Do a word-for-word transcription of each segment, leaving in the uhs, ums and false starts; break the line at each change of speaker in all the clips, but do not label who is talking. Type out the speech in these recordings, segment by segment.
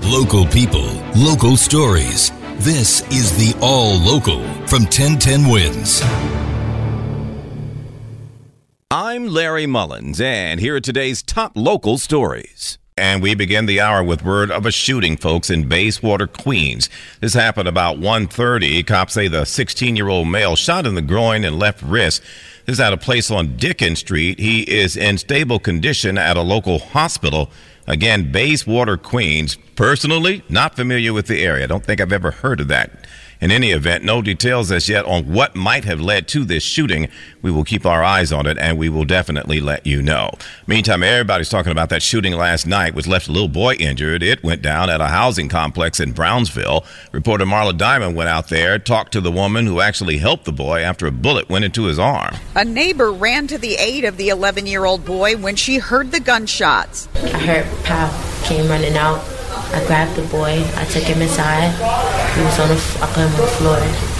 Local people, local stories. This is the All Local from ten ten Wins.
I'm Larry Mullins, and here are today's top local stories. And we begin the hour with word of a shooting, folks, in Bayswater, Queens. This happened about one thirty. Cops say the sixteen-year-old male shot in the groin and left wrist. This is at a place on Dickens Street. He is in stable condition at a local hospital. Again, Bayswater, Queens. Personally, not familiar with the area. I don't think I've ever heard of that. In any event, no details as yet on what might have led to this shooting. We will keep our eyes on it, and we will definitely let you know. Meantime, everybody's talking about that shooting last night, which left a little boy injured. It went down at a housing complex in Brownsville. Reporter Marla Diamond went out there, talked to the woman who actually helped the boy after a bullet went into his arm.
A neighbor ran to the aid of the eleven-year-old boy when she heard the gunshots.
I heard Pal came running out. I grabbed the boy. I took him inside. He was on the, I put him on the floor.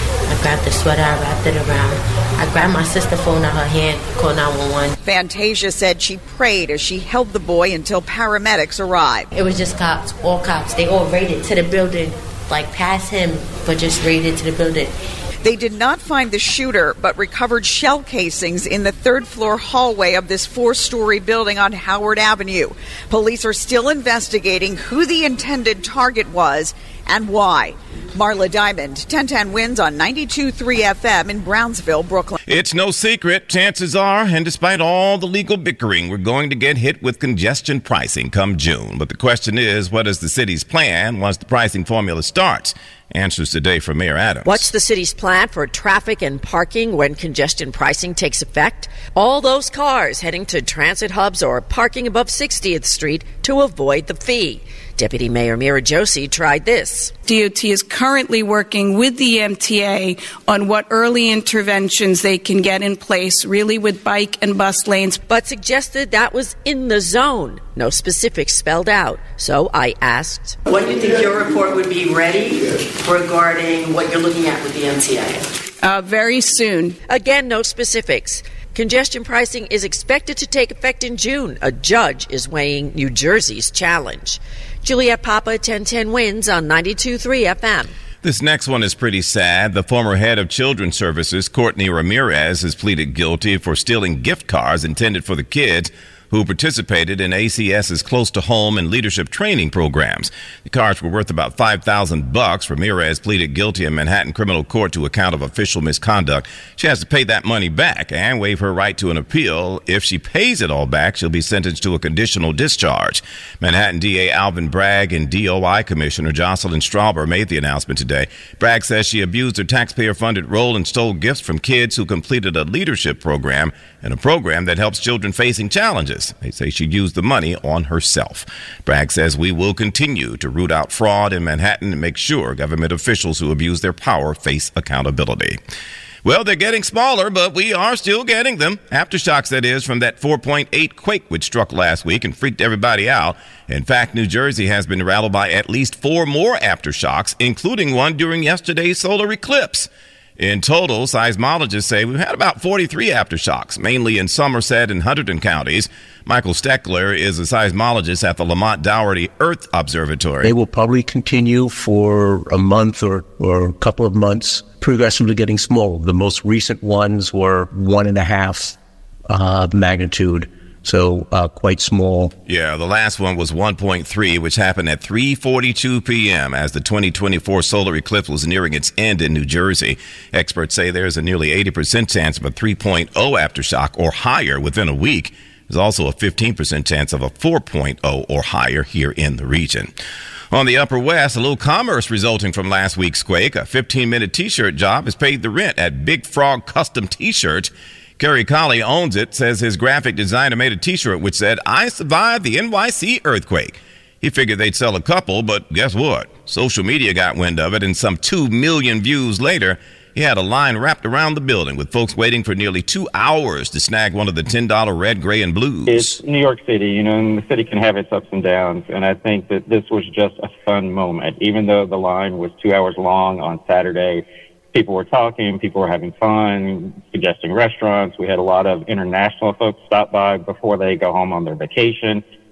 I grabbed the sweater. I wrapped it around. I grabbed my sister's phone out of her hand, called nine one one.
Fantasia said she prayed as she held the boy until paramedics arrived.
It was just cops, all cops. They all raided to the building, like past him, but just raided to the building.
They did not find the shooter, but recovered shell casings in the third-floor hallway of this four-story building on Howard Avenue. Police are still investigating who the intended target was and why. Marla Diamond, ten ten Wins on ninety-two point three F M in Brownsville, Brooklyn.
It's no secret, chances are, and despite all the legal bickering, we're going to get hit with congestion pricing come June. But the question is, what is the city's plan once the pricing formula starts? Answers today from Mayor Adams.
What's the city's plan for traffic and parking when congestion pricing takes effect? All those cars heading to transit hubs or parking above sixtieth Street to avoid the fee. Deputy Mayor Mira Josie tried this.
D O T is currently working with the M T A on what early interventions they can get in place, really with bike and bus lanes.
But suggested that was in the zone. No specifics spelled out. So I asked,
when do you think your report would be ready regarding what you're looking at with the M T A?
Uh, very soon.
Again, no specifics. Congestion pricing is expected to take effect in June. A judge is weighing New Jersey's challenge. Juliet Papa, ten ten Wins on ninety-two point three F M.
This next one is pretty sad. The former head of Children's Services, Courtney Ramirez, has pleaded guilty for stealing gift cards intended for the kids who participated in A C S's Close to Home and leadership training programs. The cards were worth about five thousand bucks. Ramirez pleaded guilty in Manhattan criminal court to a count of official misconduct. She has to pay that money back and waive her right to an appeal. If she pays it all back, she'll be sentenced to a conditional discharge. Manhattan D A Alvin Bragg and D O I Commissioner Jocelyn Strauber made the announcement today. Bragg says she abused her taxpayer-funded role and stole gifts from kids who completed a leadership program and a program that helps children facing challenges. They say she used the money on herself. Bragg says we will continue to root out fraud in Manhattan and make sure government officials who abuse their power face accountability. Well, they're getting smaller, but we are still getting them. Aftershocks, that is, from that four point eight quake which struck last week and freaked everybody out. In fact, New Jersey has been rattled by at least four more aftershocks, including one during yesterday's solar eclipse. In total, seismologists say we've had about forty-three aftershocks, mainly in Somerset and Hunterdon counties. Michael Steckler is a seismologist at the Lamont Doherty Earth Observatory.
They will probably continue for a month or, or a couple of months, progressively getting smaller. The most recent ones were one and a half uh, magnitude. So uh, quite small.
Yeah, the last one was one point three, which happened at three forty-two p.m. as the twenty twenty-four solar eclipse was nearing its end in New Jersey. Experts say there's a nearly eighty percent chance of a three point oh aftershock or higher within a week. There's also a fifteen percent chance of a four point oh or higher here in the region. On the Upper West, a little commerce resulting from last week's quake. A fifteen-minute T-shirt job has paid the rent at Big Frog Custom T-Shirts. Kerry Colley owns it, says his graphic designer made a T-shirt which said, "I survived the N Y C earthquake." He figured they'd sell a couple, but guess what? Social media got wind of it, and some two million views later, he had a line wrapped around the building with folks waiting for nearly two hours to snag one of the ten dollar red, gray, and blues.
It's New York City, you know, and the city can have its ups and downs, and I think that this was just a fun moment. Even though the line was two hours long on Saturday, people were talking, people were having fun, suggesting restaurants. We had a lot of international folks stop by before they go home on their vacation.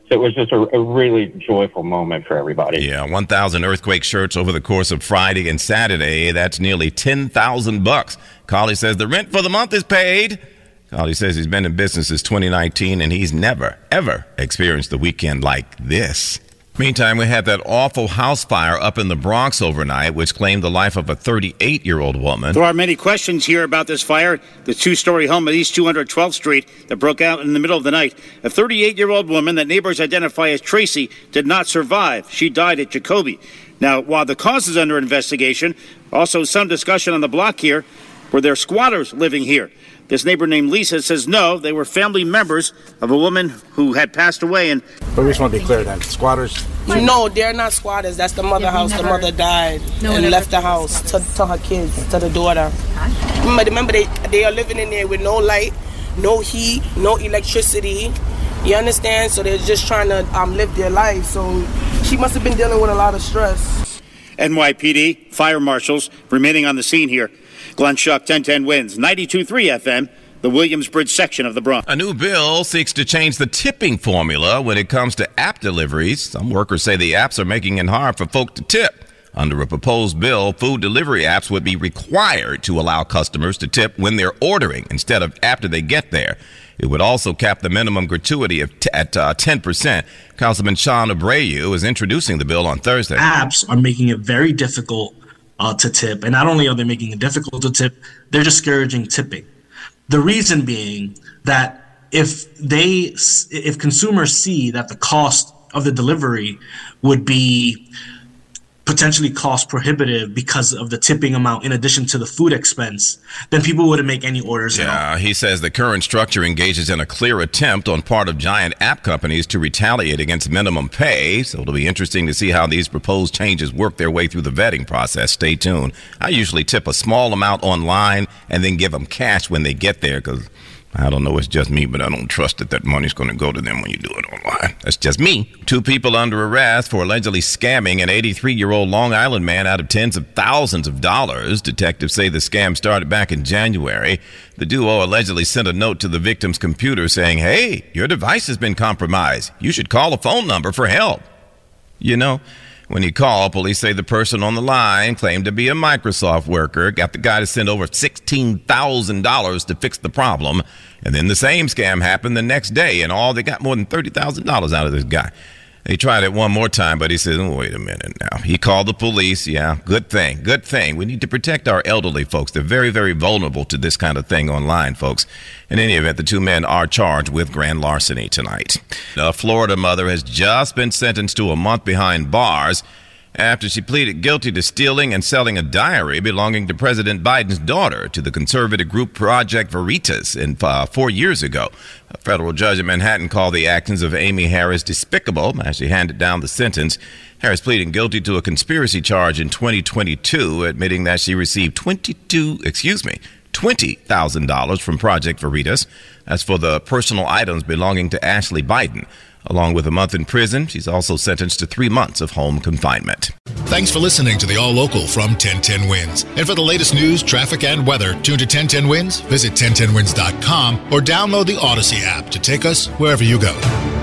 So it was just a, a really joyful moment for everybody.
Yeah, one thousand earthquake shirts over the course of Friday and Saturday. That's nearly ten thousand bucks. Carly says the rent for the month is paid. Carly says he's been in business since twenty nineteen, and he's never, ever experienced a weekend like this. Meantime, we had that awful house fire up in the Bronx overnight, which claimed the life of a thirty-eight-year-old woman.
There are many questions here about this fire. The two-story home at East two hundred twelfth Street that broke out in the middle of the night. A thirty-eight-year-old woman that neighbors identify as Tracy did not survive. She died at Jacoby. Now, while the cause is under investigation, also some discussion on the block here. Were there squatters living here? This neighbor named Lisa says no, they were family members of a woman who had passed away. And
but we just want to be clear then, squatters?
No, they're not squatters. That's the mother yeah, house. Never, the mother died no and left the house to, to her kids, to the daughter. Remember, remember they, they are living in there with no light, no heat, no electricity. You understand? So they're just trying to um, live their life. So she must have been dealing with a lot of stress.
N Y P D, fire marshals remaining on the scene here. Glenn Schuck, ten ten wins, ninety-two point three F M, the Williamsbridge section of the Bronx.
A new bill seeks to change the tipping formula when it comes to app deliveries. Some workers say the apps are making it hard for folk to tip. Under a proposed bill, food delivery apps would be required to allow customers to tip when they're ordering instead of after they get there. It would also cap the minimum gratuity of t- at uh, ten percent. Councilman Sean Abreu is introducing the bill on Thursday.
Apps are making it very difficult Uh, to tip. And not only are they making it difficult to tip, they're discouraging tipping. The reason being that if they, if consumers see that the cost of the delivery would be potentially cost prohibitive because of the tipping amount in addition to the food expense, then people wouldn't make any orders at all.
Yeah, he says the current structure engages in a clear attempt on part of giant app companies to retaliate against minimum pay. So it'll be interesting to see how these proposed changes work their way through the vetting process. Stay tuned. I usually tip a small amount online and then give them cash when they get there because I don't know, it's just me, but I don't trust that that money's going to go to them when you do it online. That's just me. Two people under arrest for allegedly scamming an eighty-three-year-old Long Island man out of tens of thousands of dollars. Detectives say the scam started back in January. The duo allegedly sent a note to the victim's computer saying, "Hey, your device has been compromised. You should call a phone number for help." You know, when you call, police say the person on the line claimed to be a Microsoft worker, got the guy to send over sixteen thousand dollars to fix the problem, and then the same scam happened the next day, and all they got more than thirty thousand dollars out of this guy. They tried it one more time, but he said, oh, wait a minute now. He called the police. Yeah, good thing, good thing. We need to protect our elderly folks. They're very, very vulnerable to this kind of thing online, folks. In any event, the two men are charged with grand larceny tonight. A Florida mother has just been sentenced to a month behind bars after she pleaded guilty to stealing and selling a diary belonging to President Biden's daughter to the conservative group Project Veritas in, uh, four years ago. A federal judge in Manhattan called the actions of Amy Harris despicable as she handed down the sentence. Harris pleading guilty to a conspiracy charge in twenty twenty-two, admitting that she received twenty-two, excuse me, twenty thousand dollars from Project Veritas. That's for the personal items belonging to Ashley Biden. Along with a month in prison, she's also sentenced to three months of home confinement.
Thanks for listening to the All Local from ten ten Wins. And for the latest news, traffic, and weather, tune to ten ten Wins, visit ten ten wins dot com, or download the Odyssey app to take us wherever you go.